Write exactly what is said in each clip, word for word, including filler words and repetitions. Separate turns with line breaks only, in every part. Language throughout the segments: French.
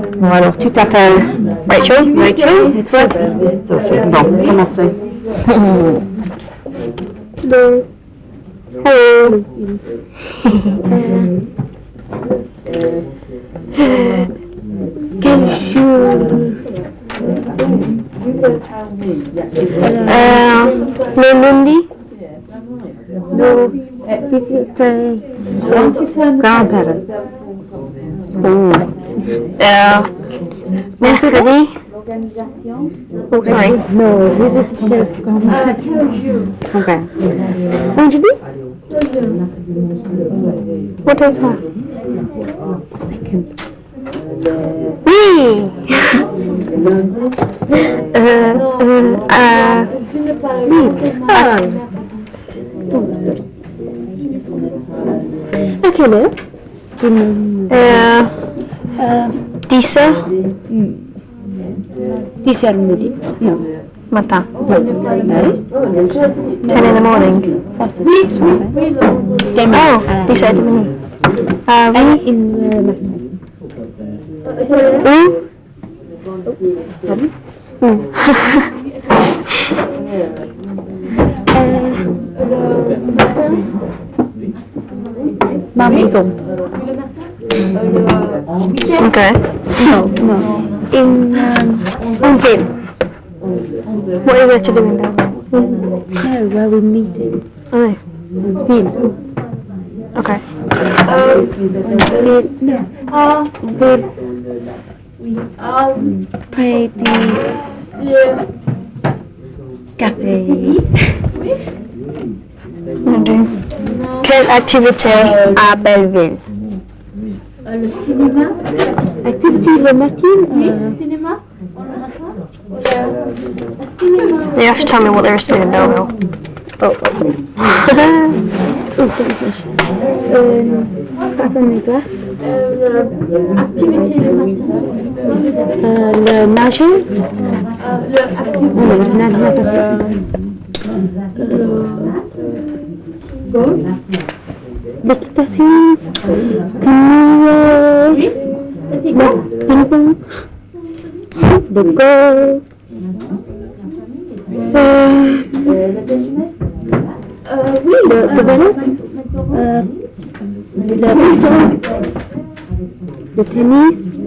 Bon, alors, tu t'appelles
Rachel?
Rachel? Et toi? Sophie. Bon, commencez.
Hello. Hello. Quel jour? Euh, le lundi? Le visiter son
Grand-père.
Oh. Euh, mercredi? Oh, sorry.
No, visit his grand-père.
Okay. Vendredi? What is that?
Second.
Oui! euh, euh, euh, oui. Ah. À quelle heure? Euh,
Euh,
dix heures?
dix heures midi. Non.
Matin.
No.
ten in the morning. Oh, dix heures et demie. Ah oui.
In the matin.
Où?
Pardon?
Où?
Ma maison.
Okay.
No, no. In um,
On ville. What is there to do in there?
no, where we're meeting.
Oh,
Ville.
okay.
Ville. No. Ville. Petit café.
Okay. Quelle activité à Belleville?
Le cinéma.
Activité le matin.
Oui,
euh,
cinéma. On en a pas. Le cinéma.
You have to tell me what there is to do in Belleville.
Oh, okay. Oh, euh, attends, glace.
Activité le matin.
Euh, le nager.
Euh, le activité.
Oh, le na- natation.
Golf.
L'équitation. Canoë.
Oui. C'est
Le
quoi?
ping-pong. Le golf. Euh,
Euh, oui.
le, le vélo. Euh, le badminton. Le tennis.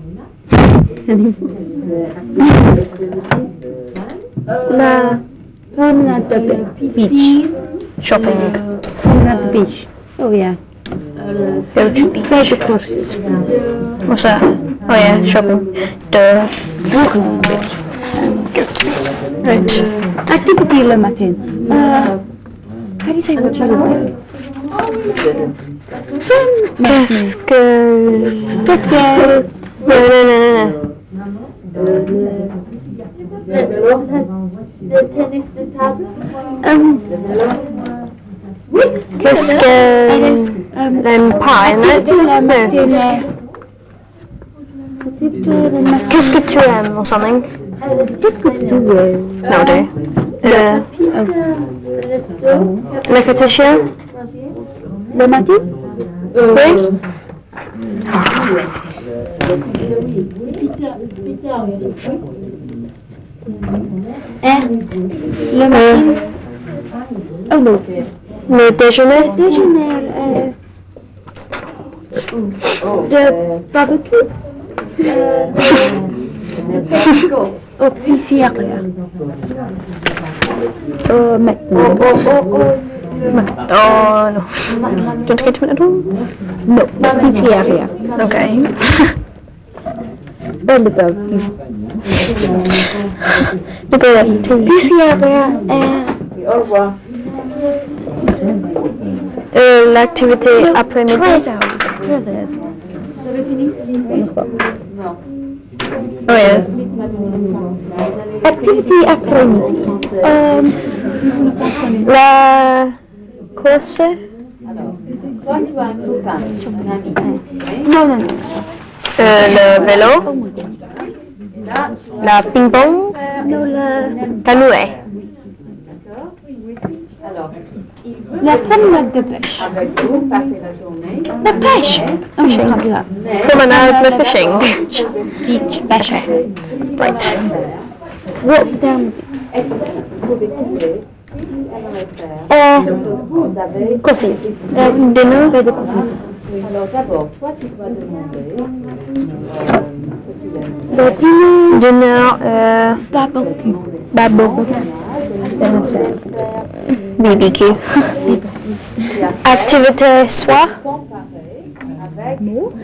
La promenade de beach.
Shopping.
Promenade beach. Oh yeah.
Go to beach.
Side the courses.
What's that? Oh yeah, shopping. Duh. Walking to beach. Go to beach. Right.
Activity le matin. Uh, how do you say what you do?
Qu'est-ce que...
Qu'est-ce que...
Non, non, non, non.
Le tennis de table.
Um,
Qu'est-ce que...
um,
L'aime pas, hein?
activity le
Non.
matin. Activity le matin.
Qu'est-ce que tu aimes or something?
Qu'est-ce que tu veux?
No, do. Euh, le féticheur?
Le matin?
Oui?
Hein? Le matin? Oh non.
Le déjeuner?
Déjeuner. Euh, de barbecue? Au pizzeria. Au McDonald's.
Oh, no. Do you want to go to McDonald's?
No, pizzeria.
Okay.
Or the barbecue.
The bit tea.
Pizzeria. Euh,
Euh, l'activité après-midi?
Treize heures. Treize heures.
Vous avez fini?
Oh yeah.
Activity après-midi. Euh,
La course?
Toi, tu vas un ami.
non, non, non.
Euh, le vélo? La ping-pong?
Non, le...
Canoë?
Alors,
La promenade de pêche.
Avec vous, passer la journée.
La pêche. Oh, je comprends bien.
Promenade le fishing.
Beach, pêche.
Right.
Walk down.
Vous décidez si elle aimerait faire.
Or
Vous avez.
courses.
Euh,
Dinner.
de courses.
Alors d'abord, toi tu dois demander euh, ce que tu aimes.
Le dîner.
Dinner. Euh,
Barbecue.
barbecue. B B Q. Activité soir.
Avec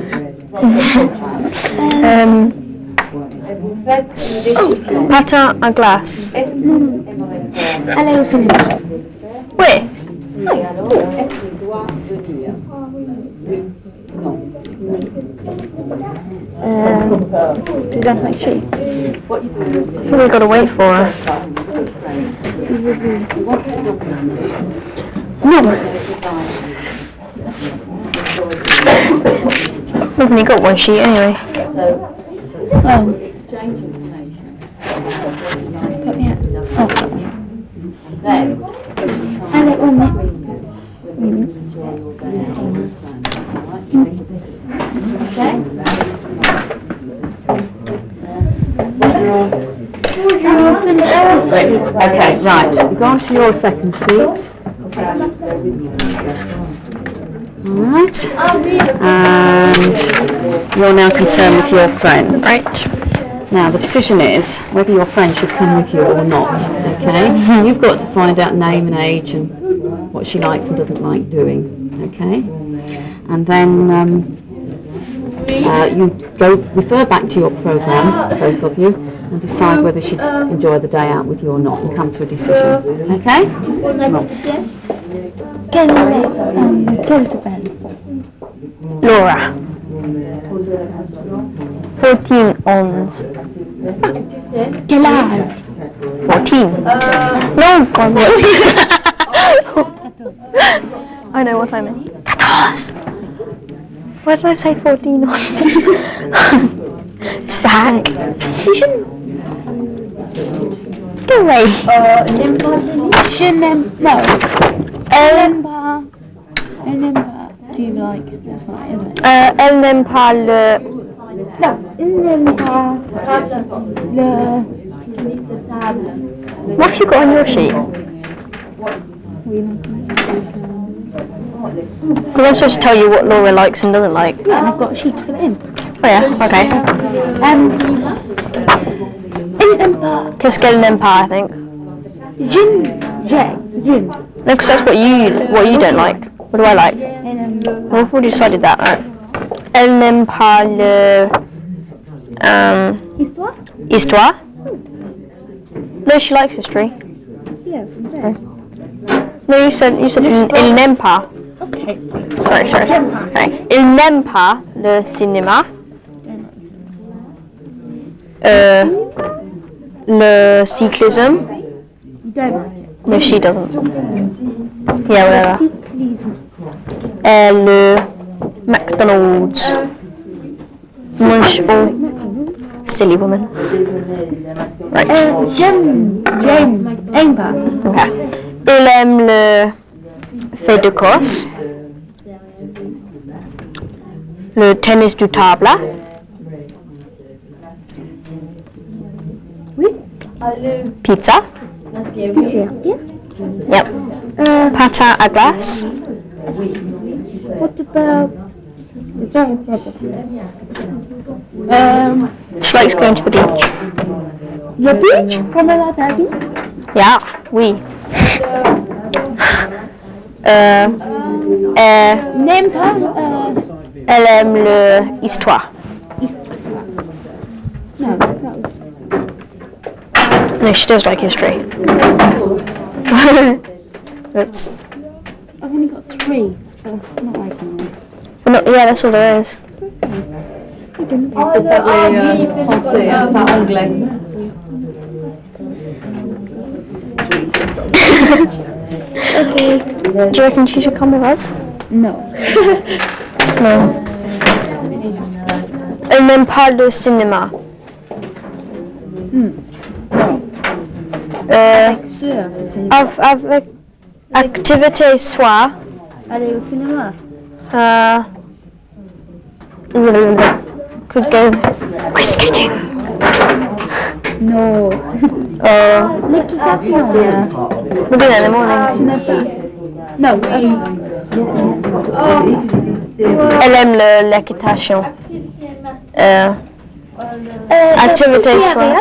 Euh,
et vous faites une décision.
patin à glace.
Est-ce que tu aimerais faire
Allez au cinéma.
Oui.
et alors est-ce qu'il doit venir? Oui. Non.
Euh, tu dois faire chier.
What you do is
I think we gotta wait for her.
Non.
We've only got one sheet anyway.
Oh.
exchange information.
Put me out. Oh.
Then,
Allez, on met.
enjoy your day. Alright, make a decision. Okay? Okay, right. We go on to your second sheet. Alright. And you're now concerned with your friend.
Right.
Now, the decision is whether your friend should come with you or not, okay? You've got to find out name and age and what she likes and doesn't like doing, okay? And then um, uh, you go refer back to your programme, both of you, and decide whether she'd enjoy the day out with you or not and come to a decision, okay?
Quelle, euh, quelle s'appelle?
Laura. Fourteen ons.
Quel âge?
Fourteen. No, I know what I meant. Quatorze. Why did I say fourteen on? Spank. You shouldn't. Go away.
Je n'aime pas. Elle n'aime pas. Elle n'aime pas. Do you like? That's not it, is it?
Euh, elle n'aime pas le.
Non, elle n'aime pas le.
What have you got on your sheet? Because I'm supposed to tell you what Laura likes and doesn't like.
Yeah, and I've got a sheet to fill in.
Oh yeah, okay.
Um, elle n'aime pas.
Qu'est-ce qu'elle n'aime pas, I think.
Gin. J. Gin.
No, because that's what you what you don't like. What do I like?
Elle n'aime pas.
Well, we've already decided that, right? Elle n'aime pas le. Um,
Histoire?
histoire. No, she likes history.
Yes, I'm saying.
No, you said you said il, il n'aime pas.
Okay.
Sorry, sorry. Sorry. Il n'aime pas le cinéma. Euh, le cyclisme.
You don't like it.
No, she doesn't. Yeah, whatever.
Cyclisme.
Euh, le McDonald's. Mange au silly woman. Right.
Euh, j'aime. J'aime. Aime pas.
Okay. Il aime le fait de course. Le tennis du table.
Oui.
Pizza.
Yeah.
Yep.
Uh,
Patin à glace.
what about? Um,
She likes going to the beach.
the beach? Promenade à beach?
Yeah, oui. Euh, euh,
N'aime pas. Euh,
elle aime le histoire.
no, that was.
No, she does like history. Oops.
I've only got three for not liking this.
Well, not, yeah, that's all there is.
I didn't.
Français, hein, pas anglais.
Okay. Do you reckon she should come with us?
No.
No. Elle n'aime pas le cinéma.
Hmm.
Euh,
Sure.
av- avec Activité soir.
Aller au cinéma.
Uh, could go ice skating.
No.
Or
L'équitation. Yeah.
we'll do that in the morning.
No. Um,
Elle aime le- l'équitation. Euh, activité soir.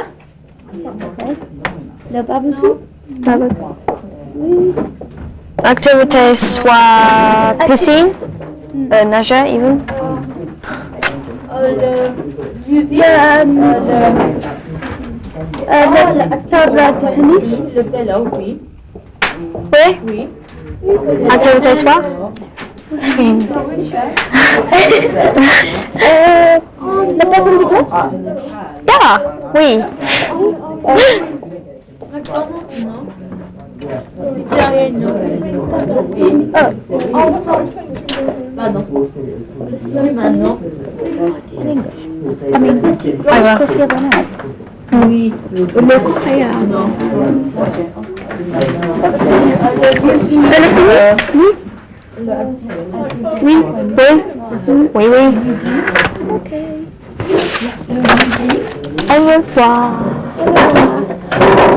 le barbecue.
Activité soit piscine, euh, nager even.
Le, euh, le, le table de tennis.
Oui. Activité soit. Swing.
euh, le bâton de glace.
Yeah, oui.
I mean,
Aywa.
course the other night.
Oui.
Le course ailleurs.
Oui. Oui. Oui, oui.
Ok.
Au revoir.